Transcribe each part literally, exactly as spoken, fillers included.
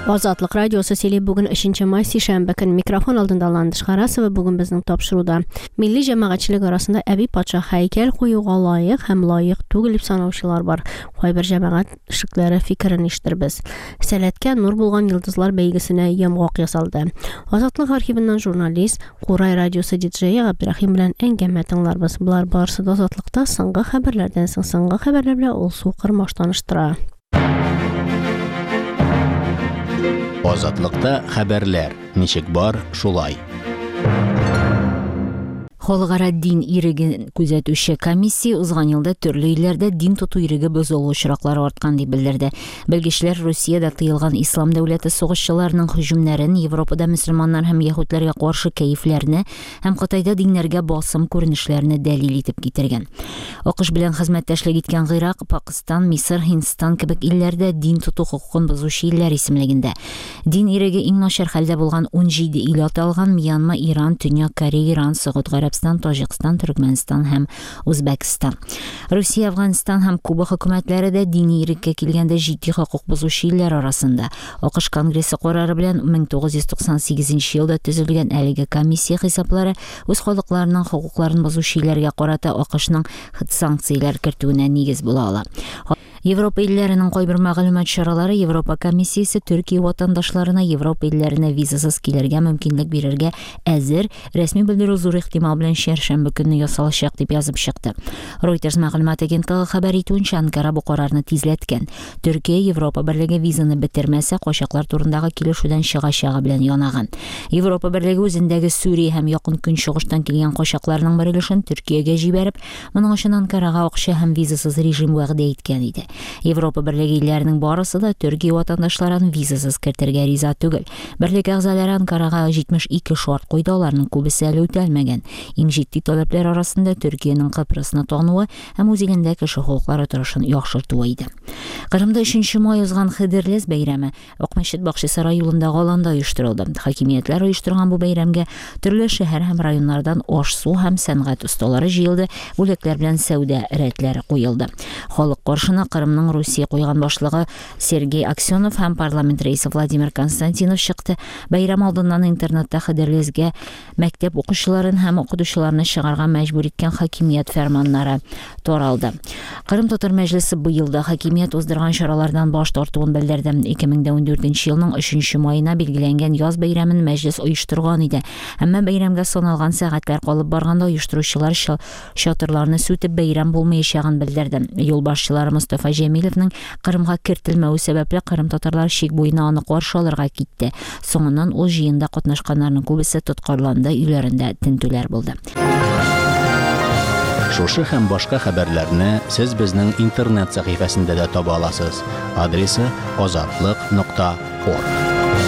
Азатлык радиосы сөйләп бүген өченче май сишәмбе көн микрофон алдында Ландыш Харасова бүген безнең тапшыруда милли җәмәгатьчелек арасында Әби патша һәйкәл куюга лаек һәм лаек түгел дип санаучылар бар. Кайбер җәмәгать эшлекләре фикерен ишеттербез. Сәләткә нур булган йолдызлар бәйгесенә йомгак ясалды. Азатлык архивыннан журналист, Курай радиосы диджее Габдрахим белән әңгәмә тыңларбыз. Булар барысы да Азатлыкта соңгы хәбәрләрдән соң соңгы хәбәрләр белән ул сукыр таныштыра. Азатлыкта хәбәрләр. Ничек бар, шулай. Халыкара дин иреген күзәтүче комиссия узган елда төрле илләрдә дин тоту иреге бозылу очраклары арткан дип белдерде. Белгечләр Россиядә тыелган ислам дәүләте сугышчыларының һөҗүмнәрен, Европада мөселманнар һәм яһүдләргә каршы кәефләрне һәм Кытайда диннәргә басым күренешләрне дәлил итеп китергән. АКШ белән хезмәттәшлек иткән Гыйрак, Пакистан, Мисыр, Һиндстан кебек илләрдә дин тоту хукукын бозучы илләр исемлегендә. Дин иреге иң начар хәлдә булган ун җиде ил аталган: Мьянма, Иран, Төньяк Корея, Иран, Сауд Арабстан, Таҗикстан, Төркмәнстан һәм Үзбәкстан. Россия, Афганистан һәм Куба хөкүмәтләре дә дини иреккә килгәндә җитди хокук бозучы илләр арасында. АКШ Конгрессы карары белән мең тугыз йөз туксан сигезенче елда төзелгән әлеге комиссия хисаплары үз халыкларының хокукларын бозучы илләргә карата АКШның санкцияләр кертүенә нигез була ала. Европа илләренең кайбер мәгълүмат чаралары Европа комиссиясе Төркия ватандашларына Европа илләренә визасыз килергә мөмкинлек бирергә әзер, рәсми белдерү зур ихтимал белән шәршәмбе көнне ясалачак дип язып чыкты. Reuters мәгълүмат агентлыгы хәбәр итүенчә, Анкара бу карарны тизләткән. Төркия Европа берлеге визаны бетермәсә, качаклар турындагы килешүдән чыгачагы белән янаган. Европа берлеге үзендәге Сүрия һәм Якын Көнчыгыштан килгән качакларның бер өлешен Төркиягә җибәреп, моның өчен Анкарага акча һәм визасыз режим вәгъдә иткән иде. Европа берлеге илләренең барысы да Төркия ватандашларын визасыз кертергә риза түгел. Берлек әгъзалары Анкарага җитмеш ике шарт куйды, аларның күбесе әле үтәлмәгән. Иң җитди таләпләр арасында Төркиянең Кыпрысны тануы һәм үзегендә кеше хукуклары торышын яхшыртуы иде. Кырымда өченче май узган Хидрлес бәйрәме Акмәчет Бакчасарай юлындагы аланда оештырылды. Хакимиятләр оештырган бу бәйрәмгә төрле шәһәр һәм районнардан аш-су һәм сәнгать осталары җыелды, бүләкләр белән сәүдә рәтләре куелды. Халык каршына Кырымның Русия куйган башлыгы Сергей Аксенов һәм парламент рәисе Владимир Константинов чыкты. Бәйрәм алдыннан интернетта Хидрлесгә мәктәп укучыларын һәм укытучыларны чыгарга мәҗбүр иткән хакимият фәрманнары таралды. Кырым Татар мәҗлесе быел да хакимият уздырган чаралардан баш тартуын белдерде. ике мең дә ундүртенче елның өченче маена билгеләнгән яз бәйрәмен мәҗлес оештырган иде. Әмма бәйрәмгә саналган сәгатьләр калып барганда оештыручылар чатырларны сүтеп бәйрәм булмаячагын белдерде. Юлбашчылары Мустафа Җәмилевнең Кырымга кертелмәүе сәбәпле Кырым татарлары шик буена аны каршы алырга китте. Соңыннан ул җыенда катнашканнарның күбесе тоткарланды, үйләрендә тентүләр булды. Шушы һәм башка хәбәрләрне сез безнең интернет сәхифәсендә дә таба аласыз. Адресы азатлык нокта орг.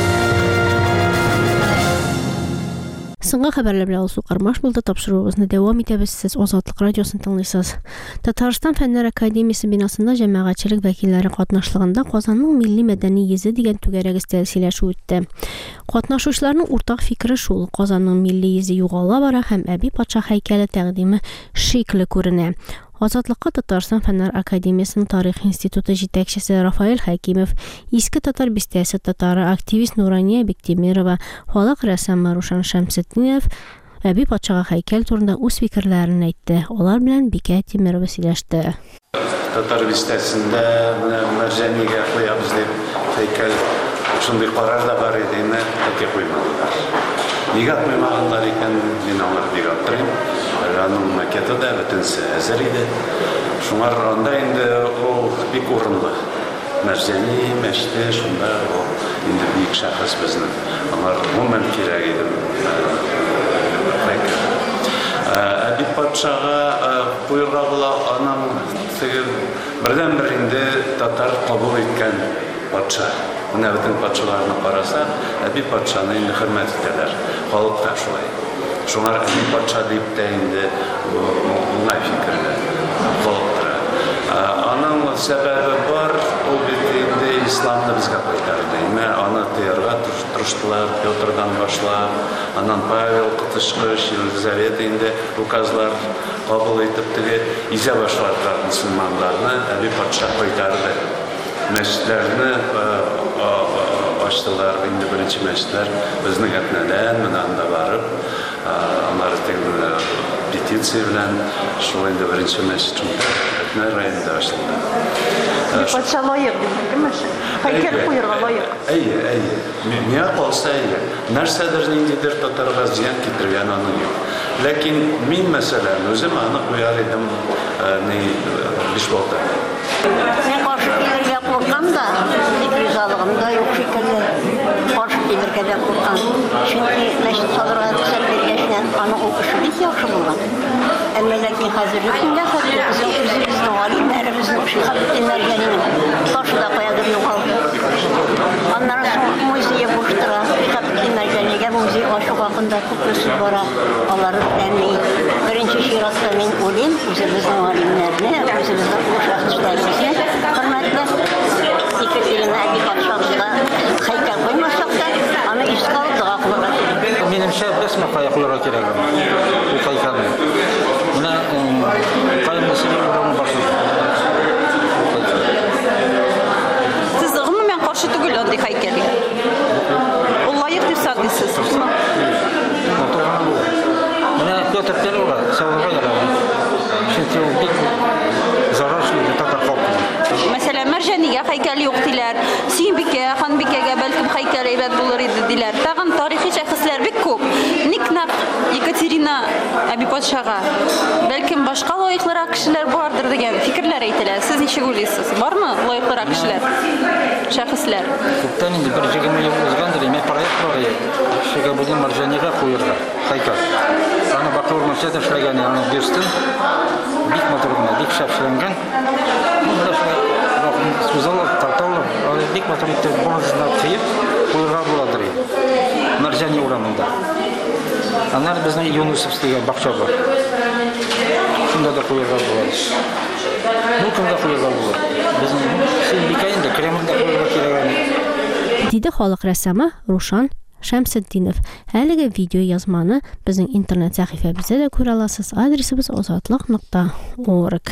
Соңгы хәбәрләр белән ул Кармаш булды. Тапшыруыбызны дәвам итәбез. Сез Азатлык радиосын тыңлыйсыз. Татарстан Фәннәр академиясе бинасында җәмәгатьчелек вәкилләре катнашлыгында Казанның милли мәдәни йөзе дигән түгәрәк өстәл сөйләшү үтте. Катнашучыларның уртак фикере шул: Казанның милли йөзе югала бара һәм Әби патша һәйкәле тәкъдиме шикле күренә. Азатлыкка Татарстан Фәннәр академиясының тарих институты җитәкчесе Рафаэль Хәкимов, Иске татар бистәсе татары активист Нурания Бектимирова, халык рәссамы Рушан Шәмсетдинов Әби патшага һәйкәл турында үз фикерләрен әйтте. Алар белән Бикә Тимерова сөйләште. Татар бистәсендә мәрҗәнигә куябыз дип һәйкәл шундый карар да бар иде, инде куймадылар. Нигә куймаганнар икән, мин аңлап бик аптырыйм. Аның макеты да бөтенсе әзер иде. Шуңар анда инде ул бик урынлы. Мәрҗәни мәчете шунда ул инде бик шәхес безнең. Алар гомумән кирәк иде. Әби патшага куйырга була, аның бердән-бер инде татар кабул иткән патша. Менә бөтен патшаларны караса, Әби патшаны инде хөрмәт итәләр. Халык та шулай. Шуңар Әби патша дип тә инде уңай фикерле халыктыра. Аның сәбәбе бар, ул бит инде исламны безгә кайтарды. Аны тыярга тырыштылар, Петрдан башлап, анан Павел Кытышкыч, Елизавета инде указлар кабул итеп теге изә башлаган мөселманнарны Әби патша кайтарды. Мәчетләрне ачтылар, инде беренче мәчетләр безнең әтнәдән менә анда барып, алар тегенә петиция белән шул инде беренче мәчет Әтнә районында ачылды. Патша лайык димәкме? Һәйкәл куярга лайык. Әйе, әйе. Миңа калса әйе. Нәрсәдер ниндидер татарга зыян китергән аның юк. Ләкин мин мәсәлән үзем аны куяр идем ни биш балта. Мен каршы килергә куркам да, ризалыгым да юк шикелле. Каршы килергә дә куркам. Чөнки мәчет салырга рөхсәт биргәчтән аны укышы бик яхшы булган. Әмма ләкин хәзерге көндә хәзер безнең үзебезнең галимнәребезнең шихабетдиннәргә каршыда каядыр югалды. Аннан соң музей буш тора. Шихабетдиннәргә музей ачу хакында күп сүз бара. Алар белән беренче чиратта мин уйлыйм, үзебезнең галимнәрне, үзебезнең шәхесләрне хөрмәтләп, ике телне әби патшамызга һәйкәл куймасак да, аны искә алып дога кылырга кирәк. Минемчә, рәсми каyaкларга кирәк. Бу һәйкәлне. Менә кайнысы урын башлый. Сез гомумән каршы түгел андый һәйкәлгә. Ул лаек дип саныйсыз. Менә Петр Первого савыга яраган. Чөнки ул бик зарарчыл татар халкына. Мәсәлән, Мәрҗәнигә һәйкәл юк диләр. Сөембикә, Ханбикәгә бәлкем һәйкәл әйбәт булыр иде диләр. Тагын тарихи шәхесләр бик күп. Никнак Екатерина әби патшага бәлкем башка лаеклырак кешеләр бардыр дигән фикерләр әйтелә. Сез ничек уйлыйсыз? Бармы лаеклырак кешеләр? Шәхесләр. Күптән инде бер егерме ел узгандыр, мен проект бар иде. Шигабудин Мәрҗәнигә куярга һәйкәл. Аны Бакыр мәчете эшләгән, аны бирстем. Бик матур гына, бик шәпсәләнгән. Сүзалар, тарталар, бик матур итеп базында кыйып куярга буладыр. Мәрҗәни урамында. Аннан безнең Юнусовскийга бакча бар. Шунда да куярга булады. Ну, кемгә куярга булады? Безнең Сөембикәнең дә Кремльдә куярга кирәк. Диде халык рәссамы Рушан Шәмсетдинов. Әлеге видео язманы безнең интернет сәхифәбездә дә күрә аласыз. Адресыбыз озатлык нокта орг.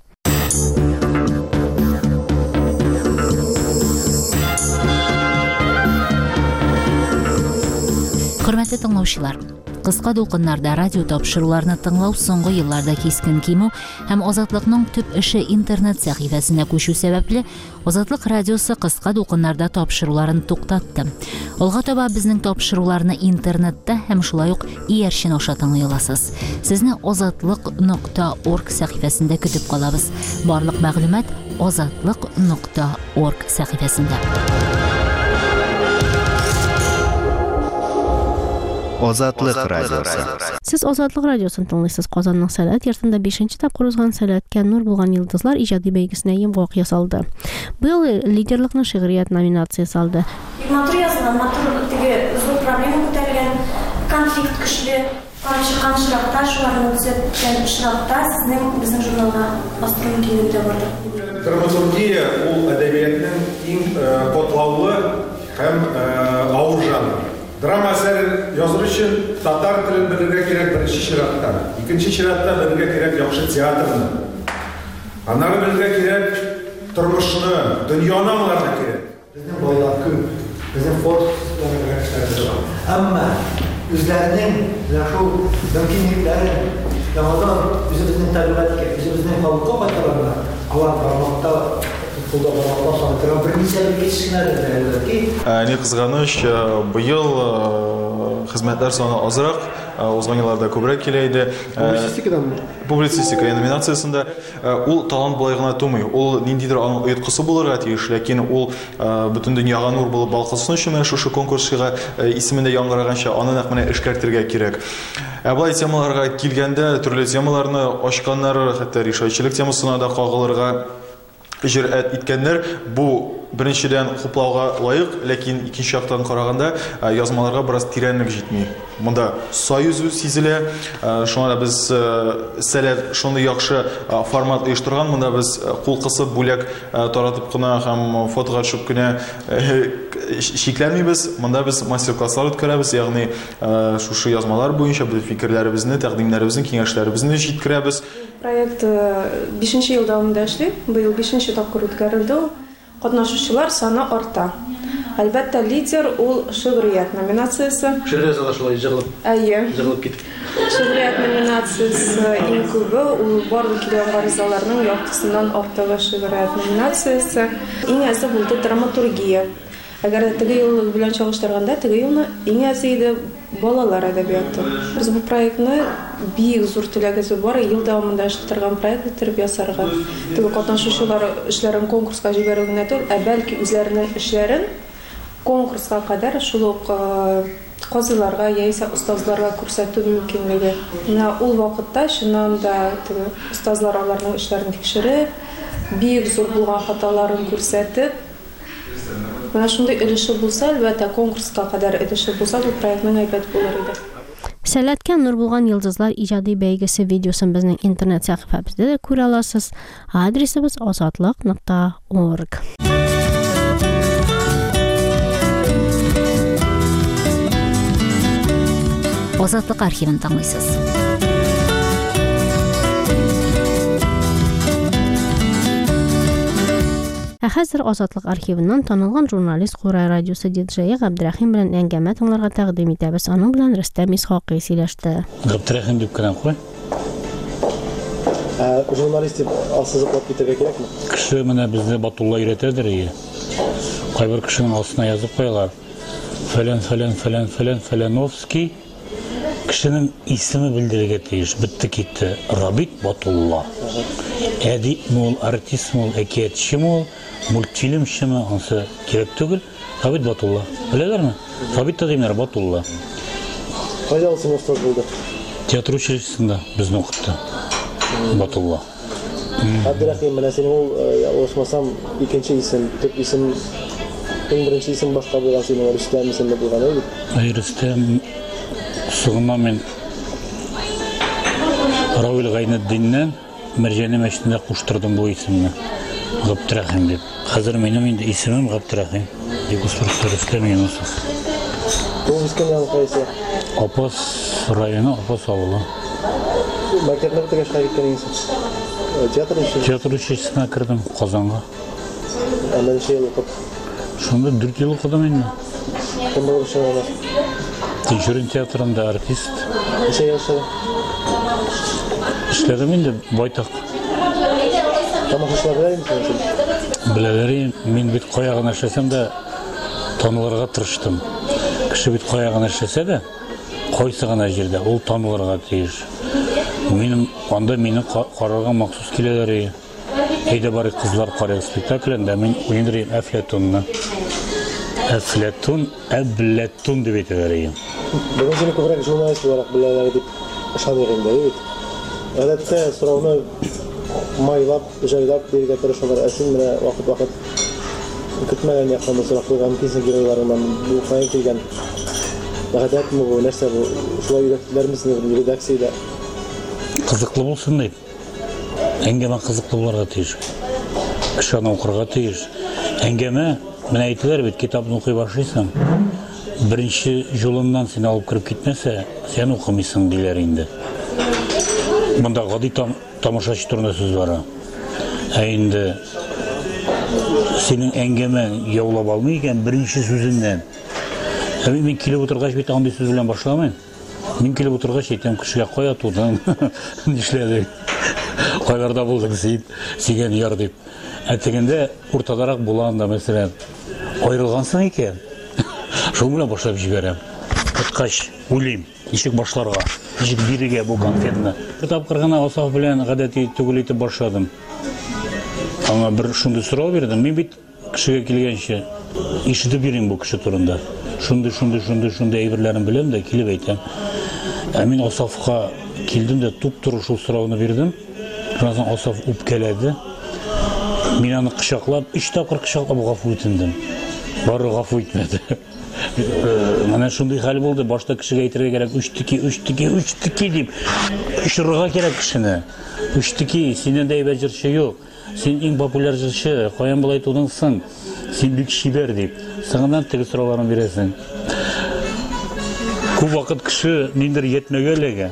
Хөрмәтле тыңлаучылар, кыска дулкыннарда радио тапшыруларны тыңлау соңгы елларда кискен кимү һәм Азатлыкның төп эше интернет сәхифәсенә күчү сәбәпле Азатлык радиосы кыска дулкыннарда тапшыруларын туктатты. Алга таба безнең тапшыруларны интернетта һәм шулай ук иярчен аша тыңлый аласыз. Сезне азатлык нокта орг сәхифәсендә көтеп калабыз. Барлык мәгълүмат азатлык нокта орг сәхифәсендә. Азатлык радиосы. Сез Азатлык радиосын тыңлыйсыз. Казанның Сәләт йортында бишенче тапкыр узган Сәләткә нур булган йолдызлар иҗади бәйгесенә йомгак ясалды. Быел лидерлыкны шигърият номинациясе алды. Матур язылган, матур теге зур проблема күтәрелгән, конфликт көчле, каршы чиракта, шуларны төзәткән чиракта сезнең безнең журналга астырым килүдә барды. Драматургия ул әдәбиятның иң катлаулы һәм авыр жанры. Драма әсәре языр өчен татар телен белергә кирәк беренче чиратта. Икенче чиратта белергә кирәк яхшы театрны. Аннары белергә кирәк тормышны, дөньяны аңларга кирәк. Безнең байлар күп, безнең форумларга китерәләр. Әмма үзләренең яшу мөмкинлекләрен яңадан үзебезнең табигатькә, үзебезнең халыкка кайтарырга, алар бармакта Ни кызганыч, быел хезмәтләр саны азрак, узган елларда күбрәк килә иде. Публицистикадан Публицистика номинациясендә ул талант булай гына тумый. Ул ниндидер аның ояткысы булырга тиеш, ләкин ул бөтен дөньяга нур булып балкысын өчен шушы конкурсыга исемендә яңгыраганча аны нәкъ менә эшкәртергә кирәк. Ә булай темаларга килгәндә төрле темаларны ачканнар, хәтта решачлык темасына да кагылырга җөрьәт иткәннәр. Бу беренчедән хуплауга лаек, ләкин икенче яктан караганда язмаларга бераз тирәнлек җитми. Монда союз сизелә. Шуңа да без Сәләт шундый яхшы формат оештырган. Монда без кул кысып бүләк таратып кына һәм фотога төшеп кенә шикләнмибез. Монда без мастер-класслар үткәрәбез, ягъни шушы язмалар буенча без фикерләребезне, тәкъдимнәребезне, киңәшләребезне җиткерәбез. Проект бишенче ел дәвамында эшли. Быел бишенче тапкыр үткәрелде. Катнашучылар саны арта. Әлбәттә, лидер ул шигърият номинациясы. Шигърият зала шулай җырлап. Әйе. Җырлап китеп. Шигърият номинациясы иң күбе, ул барлык килгән гаризаларның яртысыннан артыгы шигърият номинациясы. Иң әзе булды драматургия. Әгәр теге ел белән чагыштырганда, теге елны иң әзе иде балалар әдәбияты. Без бу проектны бик зур теләгебез бар, ел дәвамында эшләтергән проект итеп ясарга. Теге катнашучылар эшләрен конкурска җибәрү генә түгел, ә бәлки үзләренең эшләрен конкурска кадәр шул ук казыларга яисә устазларга күрсәтү мөмкинлеге. Менә ул вакытта чыннан да теге устазлар аларның эшләрен тикшереп, бик зур булган хаталарын күрсәтеп, менә шундый өлеше булса, әлбәттә конкурска кадәр өлеше булса, бу проектның әйбәт булыр иде. Сәләткә нур булган йолдызлар иҗади бәйгесе видеосын безнең интернет сәхифәбездә дә күрә аласыз. Адресыбыз азатлык нокта орг. Азатлык архивын тыңлыйсыз. Ә хәзер Азатлык архивыннан танылган журналист Курай радиосы диджее Габдрахим белән әңгәмә тыңларга тәкъдим итәбез. Аның белән Рөстәм Исхакый сөйләште. Габдрахим дип кенә куй. Ә журналист дип алсызыклап китәргә кирәкме? Кеше менә безне Батулла өйрәтәдер ие. Кайбер кешенең астына язып куялар. Фәлән, фәлән, фәлән, фәлән, Фәләновский. Кешенең исеме белдерергә тиеш. Битте китте. Рабит Батулла. Әдип мул, артист мул, әкиятчы мул, мультфильмчымы, онсы кирәк түгел. Рабит Батулла. Беләләрме? Рабит та димнәр Батулла. Кайда ул син устаз булды? Театр училищесында безне укытты. Батулла. Габдрахим менә син ул ошмасам икенче исем, төп исем, иң беренче исем башка булган синең Рөстәм исемле булган иде. Ай Рөстәм сугыннан мен Равил Гайнетдиннән Мәрҗәнә мәчетендә куштырдым бу исемне. Габдрахим дип. Хәзер минем инде исемем Габдрахим. Дип успырты Рөстәм Юнусов. Ул искән ял кайсы? Апас районы, Апас авылы. Мәктәпне бетергәч кайда киткән инсез? Театр училищесына. Театр училищесына кирдем Казанга. Анда ничә ел укып? Шунда дүрт ел укыдым инде. Кем булып эшләгән? Тинчурин театрында артист. Ничә ел эшләгән? Эшләдем инде байтак. Тамашачылар беләме син? Беләләр, мин бит каягына эшләсәм дә танылырга тырыштым. Кеше бит каягына эшләсә дә, кайсы гына җирдә ул танылырга тиеш. Минем анда мине карарга махсус киләләр. Әйдә бары кызлар карый спектаклендә мин уйнырым Әфләтунны. Әфләтун, Әбләтун дип әйтәләр. Бүген сине күбрәк журналист буларак беләләр дип ышаныйм инде, бит. Әлбәттә, сорауны майлап, җайлап бирергә тырышалар. Ә син менә вакыт-вакыт көтмәгән яктан сорап куйган кисен геройларыннан бу кайын килгән гадәтме бу, нәрсә бу? Шулай өйрәттеләрме сине редакциядә? Кызыклы булсын дип. Әңгәмә кызыклы булырга тиеш. Кеше аны укырга тиеш. Әңгәмә, менә әйтәләр бит, китапны укый башлыйсың. Беренче жолыннан син алып кирип китмәсә, син укымыйсың диләр инде. Монда гади тамашачы турында сүз бара. Ә инде синең әңгәмәң яулап алмый икән беренче сүзеннән. Ә мин килеп утыргач бит андый сүз белән башламыйм. Мин килеп утыргач әйтәм, кешегә кая тудың, нишләдең, кайларда булдың син, сигән яр дип. Ә тегендә уртадарак булган да, мәсәлән, аерылгансың икән. Шул белән башлап җибәрәм. Тоткач, уйлыйм, ничек башларга, ничек бирергә бу конфетны. Бер тапкыр гына Асаф белән гадәти түгел итеп башладым. Аңа бер шундый сорау бирдем. Мин бит кешегә килгәнчә ишетеп бирим бу кеше турында. Шундый, шундый, шундый, шундый әйберләрен беләм дә килеп әйтәм. Ә мин Асафка килдем дә туп-туры шул сорауны бирдем. Шуннан Асаф үпкәләде. Мин аны кочаклап, өч тапкыр кочаклап гафу итендем. Бары гафу итмәде. Менә шундый хәл булды. Башта кешегә әйтергә кирәк, үч тики, үч тики, үч тики дип. Ишырга кирәк кешене. Үч тики, синнән дә әйбәт җырчы юк. Син иң популяр җырчы, каян булай тудыңсың? Син бик шибәр дип. Сыңнан теге сорауларны бирәсең. Күп вакыт кеше ниндер йетмәгәләгә.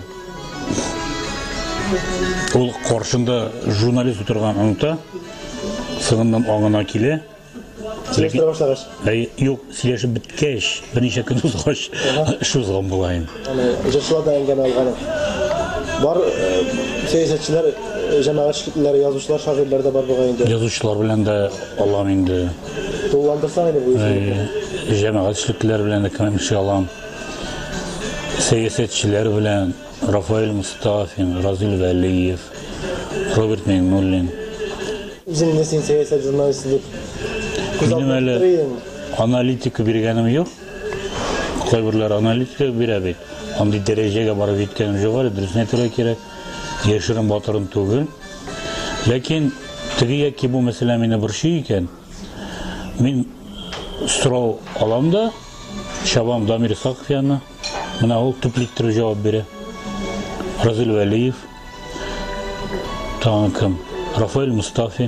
Ул каршында журналист утырган оныта. Сыңнан аңына килә. Сөйлештіре башлағаш? Юк, сөйлешіп біткеш, бірнеше күн узғаш, іш узған болайын. Жыршыларда әңгәмә алғаны. Бар сәясәтчілер, жәмәғат шкетлері, язушылар, шағирлер де бар болған енді. Язушылар білен де алам енді. Толландырсаң енді бұл еші? Жәмәғат шкетлері білен де кәмем ши алам. Сәясәтчілер білен Рафаэль Мустафин, Разил Вәлиев, Роберт Мейнуллин. Үзің не сен сәясәт журналисті деп? Минем әлі аналитика бергенім жоқ. Қойбірлер аналитика бере бет. Андай дәрежеге барып жеткенім жоғары, дұрысына тұра керек. Ешірім батырын түгіл. Ләкин тігі яки бұл мәселе мені бір шей екен. Мен сұрау алам да, шабам Дамир Исақов яны. Мына ол түпліктірі жауап бере. Разил Вәлиев, тағы кім? Рафаэль Мустафин.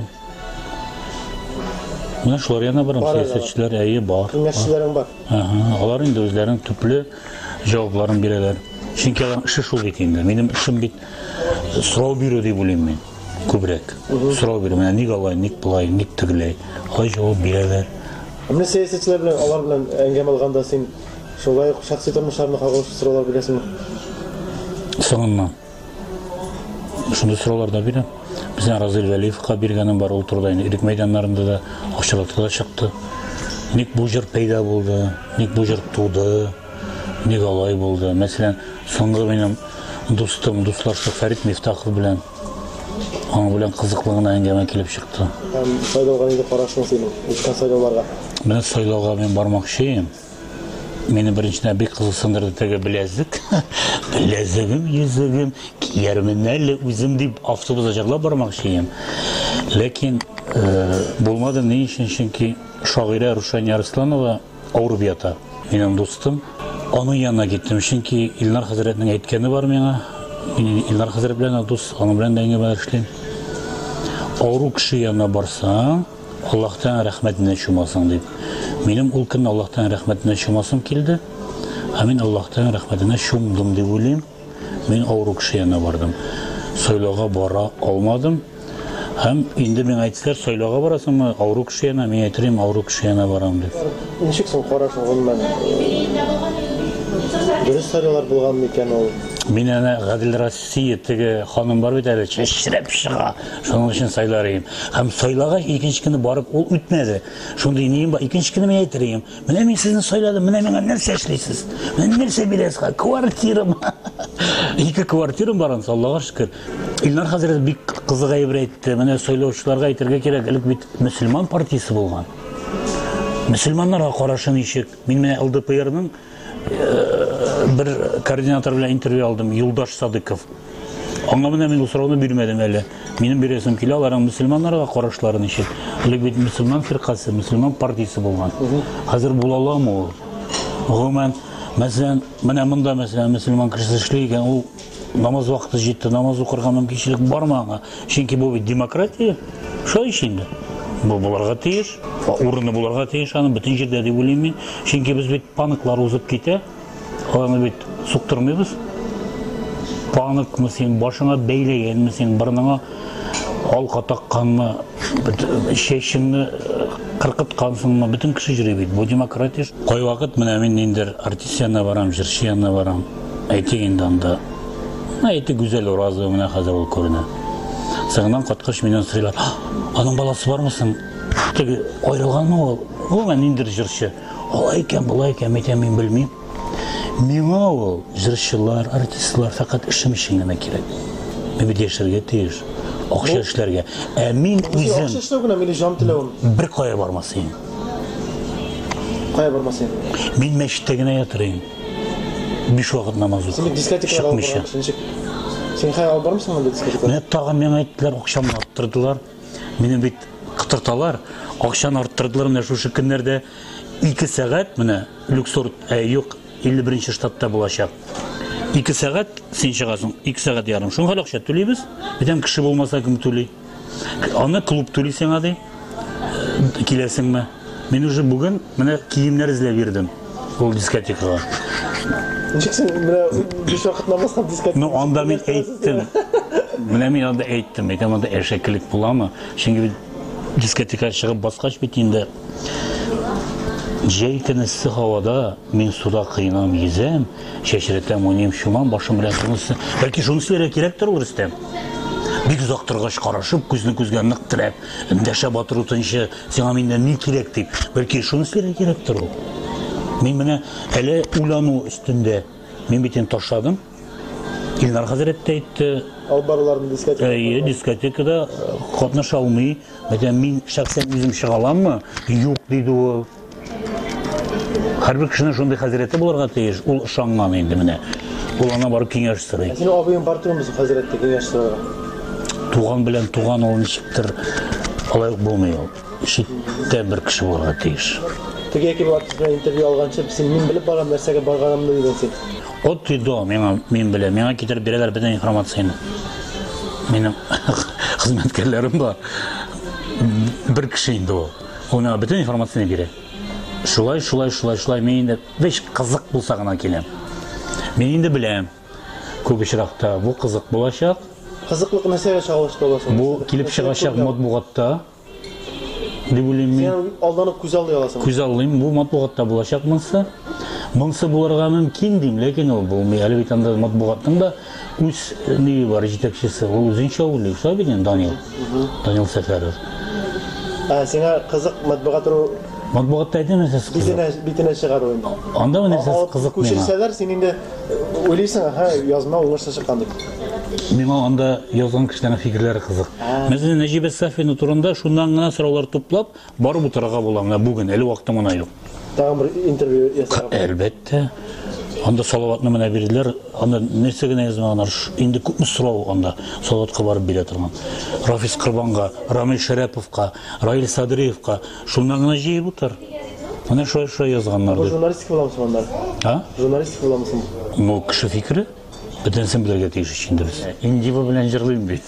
Мына шулар яна барам, сәясәтчілер әйе бар. Кеңесшілерің бар? Алар енді өзлерінің түплі жауапларын берелер. Чөнки алар іші шул бит енді. Менің ішім бит сұрау беру деп ойлаймын мен. Көбірек. Сұрау беру. Менә ник алай, ник бұлай, ник тігілей. Алай жауап берелер. Міне сәясәтчілер белән, алар белән әңгәмә алганда сен шулай шәхси тормышларына кагылышлы сораулар бирәсеңме? Соңыннан. Шундай сораулар да бирәм. Bizden Razil Vəliyevқа бергенім бар, ол тұрдайын ирек мейданларында да ақшалатқа да шықты. Ник бұл жыр пейда болды, ник бұл жыр туды, ник алай болды. Мәселен, соңғы менің достым, достларшы Фәрит Мифтахов білән, аңы білән қызықлығына әңгәмә келіп шықты. Сайлауға неге қарашың сенің, өткен сайлауларға? Мен сайлауға мен бармақшıyım. Meni birinçine bir kızılsındırdı tege bilezdik. Bilezigim, yüzügüm, kiyerimin elle üzüm deyip avtobusa çakla barmak şeyim. Lakin e, bulmadı ne için? Çünkü şaire Ruşaniye Arslanova Avrupa yata. Benim dostum. Onun yanına gittim. Çünkü İlnar Hazretinin etkeni var bana. İlnar Hazret bilen dost, onun bilen de engemeler işleyin. Avrupa kişi yanına barsan, Allah'tan rahmetine şumasın deyip. Benim ol gün Allah'tan rahmetine şumasım geldi. Amin Allah'tan rahmetine şumdum deyip olayım. Ben Avrupa kişi yanına vardım. Soylağa bara almadım. Hem indi ben ayttılar soylağa barasın mı? Avrupa kişi yanına, ben aytırayım Avrupa kişi yanına varam deyip. Nişiksin qarашın ben? Dürüst sayılar bulgan mı iken ol? Мен ана Ғадил Расиев теге ханым бар бит әле, шешіреп шыға. Шуның үшін сайларым. Һәм сайлаға икенче көне барып ул үтмәде. Шундый нем бар, икенче көне мен әйтәрем. Менә мин сезне сайладым, менә миңа нәрсә эшлисез? Менә нәрсә бирәсез? Квартирам. Ике квартирам бар, Аллага шөкер. Илнар хәзрәт бик кызык әйбер әйтте. Менә сайлаучыларга әйтергә кирәк, элек бит мөселман партиясе булган. Мөселманнарга карашы ничек? Мин менә Л Д П Р'ның bir koordinator bilan intervyu aldım, Yuldaş Sadıkov. Аңа менә мин ул сорауны бирмәдем әле. Минем бирәсем килә, аларның мөселманнарга карашлары ничек? Элек бит мөселман фиркасы, мөселман партиясе булган. Хәзер була аламы ул? Гомумән, мәсәлән, менә монда мәсәлән мөселман кешесе эшли икән, ул намаз вакыты җитте, намаз укырга мөмкинчелек бармы аңа? Чөнки бу бит демократия. Шулай инде. Бу буларга тиеш, урыны буларга тиеш, аны бөтен җирдә дип уйлыйм мин. Чөнки без бит паныклар узып китә. Аны бит суктырмыйбыз. Паныкмы син башыңа бәйләгәнме син, борыныңа алка такканмы, шешеңне кыркыткансыңмы, бөтен кеше йөри бит. Бу демократия. Кай вакыт менә мин инде артист янына барам, җырчы янына барам. Әйтик инде анда. Әйте гүзәл уразы менә хәзер ул күренә. Саңнан каткыш миннән сыйлар. Аның баласы бармысың? Теге айрылганмы ул? Ул мен инде җырчы. Алай икән, булай икән, мин белмим. Миңа ул җырчылар, артистлар фақат эшем өчен генә кирәк. Мен бит яшәргә тиеш, акча эшләргә. Ә мин үзем акча эшләү генә, мин җан теләвем. Бер кая бармасын. Кая бармасын? Мин мәчеттә генә ятырым. Биш вакыт намаз укыйм. Син дискотекага бармыйсың. Син хәй алып бармысың монда дискотекага? Менә тагын мен әйттеләр, акчамны арттырдылар. Мине бит кытырталар. Акчаны арттырдылар менә шушы көннәрдә ике сәгать менә Люксор, ә юк, илле беренче штатта булачак. ике сәгать син чыгасың, ике сәгать ярым. Шуңа акча түлибез. Битәм кеше булмаса кем түли? Аны клуб түли сиңа ди. Киләсеңме? Мин уже бүген менә киемнәр эзләп бирдем. Ул дискотекага. Ничексең, менә биш вакыт намазга дискотека. Ну, анда мин әйттем. Менә мин анда әйттем, әйтәм анда әшәкелек буламы? Чөнки дискотека чыгып баскач бит инде Жай тынысы һавада мен суда кыйнам йөзәм, чәчрәтәм уйнайм шумам, башым белән шунысы. Бәлки шунысы кирәктер ул Рөстәм. Бик озак торгач карашып, күзне күзгә нык терәп, эндәшә батыр утынчы, сиңа миннән ни кирәк дип. Бәлки шунысы кирәктер ул. Мин менә әле уйлану өстендә мин битен ташладым. Илнар хәзрәт тә әйтте, албарларны дискотекада. Әйе, дискотекада катнаша алмый. Мәдәм мин шәхсән үзем чыга аламмы? Юк диде ул. Һәрбер кешенең шундый хәзрәте булырга тиеш. Ул ышанган инде менә. Ул ана барып киңәш сорый. Син абыйың бар турымыз хәзрәткә киңәш сорарга. Туган белән туган ул ничектер алай булмый ул. Читтә бер кеше булырга тиеш. Теге яки бу артист белән интервью алганчы, син мин белеп барган нәрсәгә барганымны дигән син. От тидо, миңа мин беләм, миңа китереп бирәләр бөтен информацияны. Минем хезмәткәрләрем бар. Бер кеше инде ул. Уна бөтен информацияны бирә. Шулай, шулай, шулай, шулай, мин инде беш кызык булса гына киләм. Мин инде беләм. Күп очракта бу кызык булачак. Кызыклык нәрсәгә чагылышты буласың? Бу килеп чыгачак матбугатта. Дип уйлыйм мин. Син алданып күз алды аласың. Күз алдым, бу матбугатта булачак монсы. Монсы булырга мөмкин дим, ләкин ул булмый. Әле бит анда матбугатның да үз ни бар җитәкчесе, ул үзенчә уйлый. Шабин Данил. Данил Сәфәров. А сиңа кызык матбугат ру матбугатта әйтә нәрсәсе кызык. Битенә битенә чыгару инде. Анда нәрсәсе кызык миңа. Күчерсәләр син инде уйлыйсың, ха, язма уңышлы чыккан дип. Миңа анда язган кешеләрнең фикерләре кызык. Мәсәлән, Нәҗибә Сафина турында шуннан гына сораулар туплап, барып утырырга була. Менә бүген, әле вакытым гына юк. Тагын бер интервью ясарга. Әлбәттә. Анда салаватны менә бирделәр. Анда нәрсә генә язганнар. Инде күпме сорау анда салаватка барып бирә торган. Рафис Кырбанга, Рамил Шәрәповка, Раил Садриевка шуннан гына җыеп утыр. Менә шулай-шулай язганнар. Бу журналистика буламы монда? А? Журналистика буламы? Ну, кеше фикере. Бөтенсен белергә тиеш инде без. Индива белән җырлыйм бит.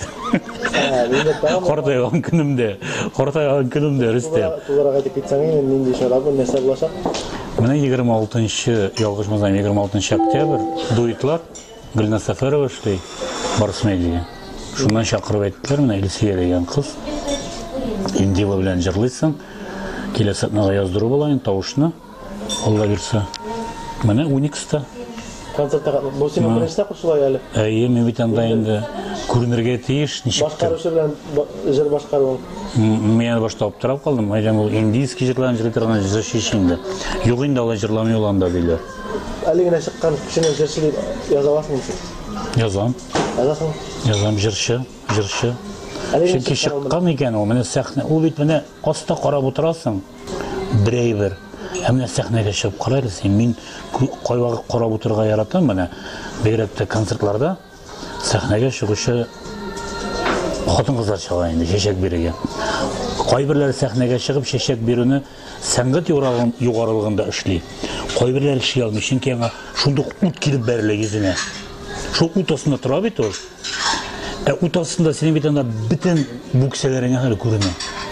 Картайган көнемдә, картайган көнемдә Рөстәм. Туларга әйтеп китсәң, нинди эшләр бу, нәрсә булачак? Менә егерме алтынчы, ялгышмасам, егерме алтынчы октябрь дуэтлар Гөлнар Сәфәрова эшли Барс медиа. Шуннан чакырып әйттеләр, менә Илсия дигән кыз. Индива белән җырлыйсың. Киләсе атнага яздыру була инде тавышны. Алла бирсә. Менә уникста концертта бу синең беренче тапкыр шулай әле. Әйе, мин бит анда инде күренергә тиеш, ничек. Башкарушы белән җыр башкаруың. Мен башта аптырап калдым. Әйтәм, ул индийский җырларны җырлый торган җырчы инде. Юк инде алай җырламый ул анда диләр. Әле генә чыккан кешене җырчы дип яза аласың син? Язам. Язасың? Язам җырчы, җырчы. Чөнки чыккан икән ул, менә сәхнә, ул бит менә аста карап утырасың. Берәйбер. Ә менә сәхнәгә чыгып карайлы син, мин кайвакыт карап утырырга яратам менә. Бигрәк тә концертларда сәхнәгә чыгучы хатын-кызлар чыга инде чәчәк бирергә. Кайберләре сәхнәгә чыгып чәчәк бирүне сәнгать югарылыгында эшли. Кайберләре эшли алмый, чөнки аңа шундук ут килеп бәрелә йөзенә. Шул ут астында тора бит ул. Ә ут астында синең бит анда бөтен бүксәләреңә хәл күренә.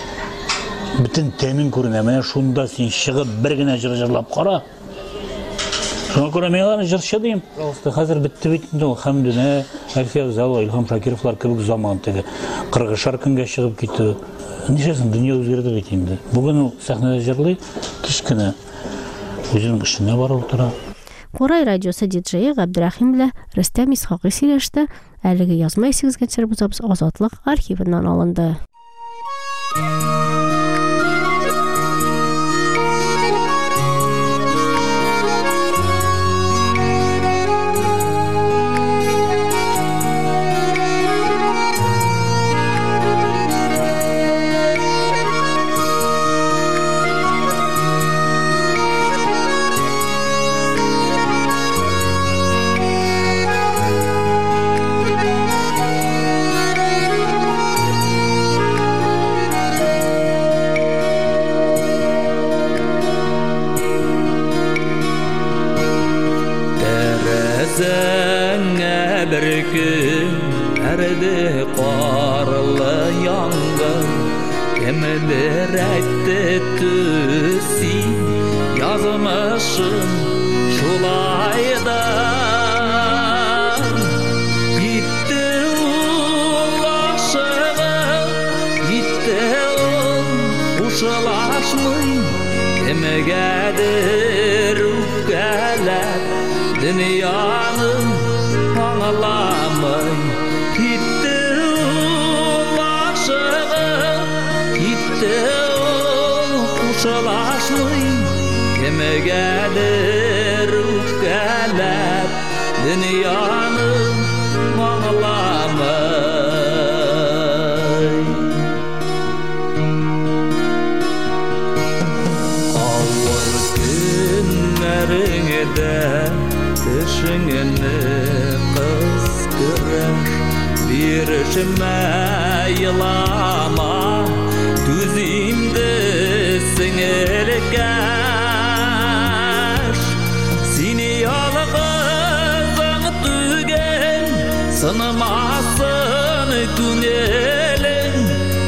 Бөтен тәнең күренә. Менә шунда син чыгып бер генә җыр җырлап кара. Шуңа күрә мин аларны җырчы дим. Хәзер бетте бит инде ул. Хәмдүнә, Әлфия Зәлва, Илһам Шакировлар кебек заман теге кыргышар көнгә чыгып китте. Нишәсен дөнья үзгәрде бит инде. Бүген ул сәхнәдә җырлый, кичкенә үзенең эшенә барып утыра. Курай радиосы диджее Габдрахим белән Рөстәм Исхакый сөйләште. Әлеге язма исегезгә төшереп узабыз Азатлык архивыннан алынды. Dünyanın anlamay gitti ulaşığı gitti kuşalaşmay kime gelir ufkeler dünyanın anlamay ağır günlerinde Düşüngeni kıskırır Bir işime yılama Düzimde sinirkeş Seni yalğızın tügen Sınımasın tünelin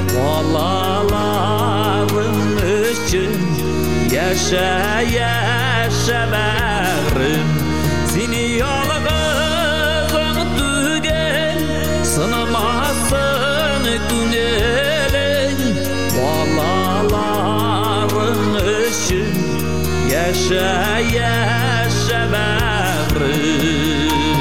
Valaların için Yaşa yaşa bağrım Seni yalğızın tügen Sınımasın tünelin Valaların için Yaşa yaşa bağrım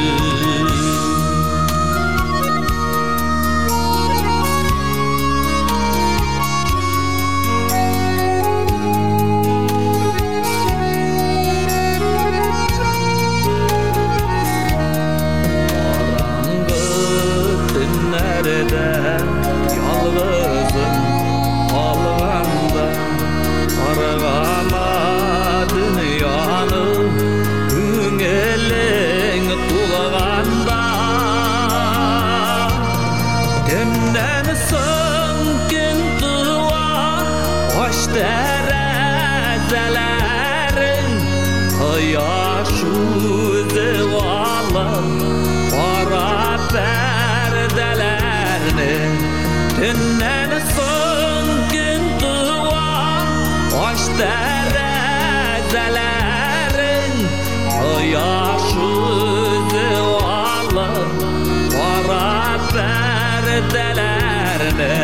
Yalğızım alğanda Arğama dünyanı Güngelen tulğanda Demden sönken tıva Hoş terezelerin Ayaş yüzü valan Para perdelerine Dünden sönken tıva Hoş terezelerin Ayaş yüzü valan Para perdelerine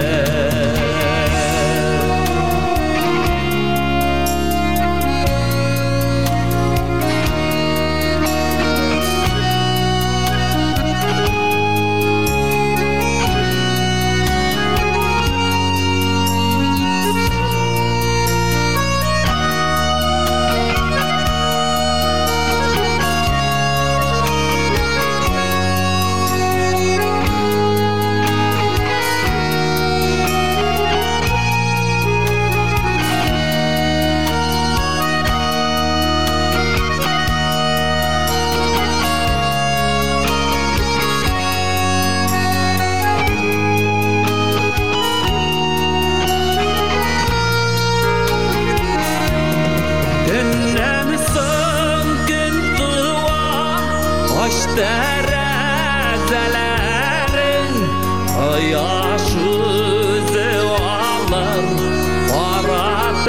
Terezelerin Ayaş yüzü valan Para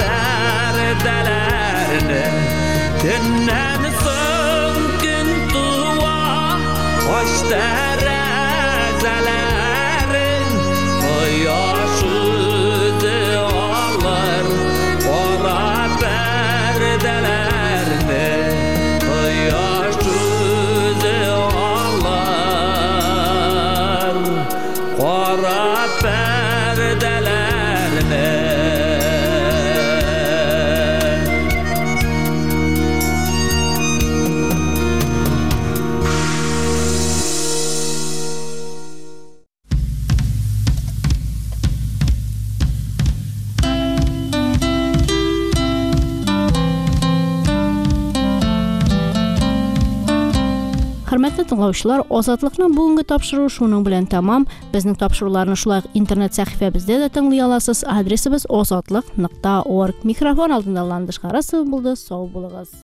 perdelerine Dünden sönken tıva Hoş terezelerin Ayaş yüzü valan Para perdelerine Ayaş yüzü Qara perdelerine Hörmətli dinləyicilər, Azadlıqның bugünkü tapşırığı şunun bilan tamam. Bizning tapşırıqlarni şulay internet səhifəmizdə də dinləyə alasınız. Adresimiz azadlıq nöqta org. Mikrofon altında Landish Qarasov buldu. Sağ olun.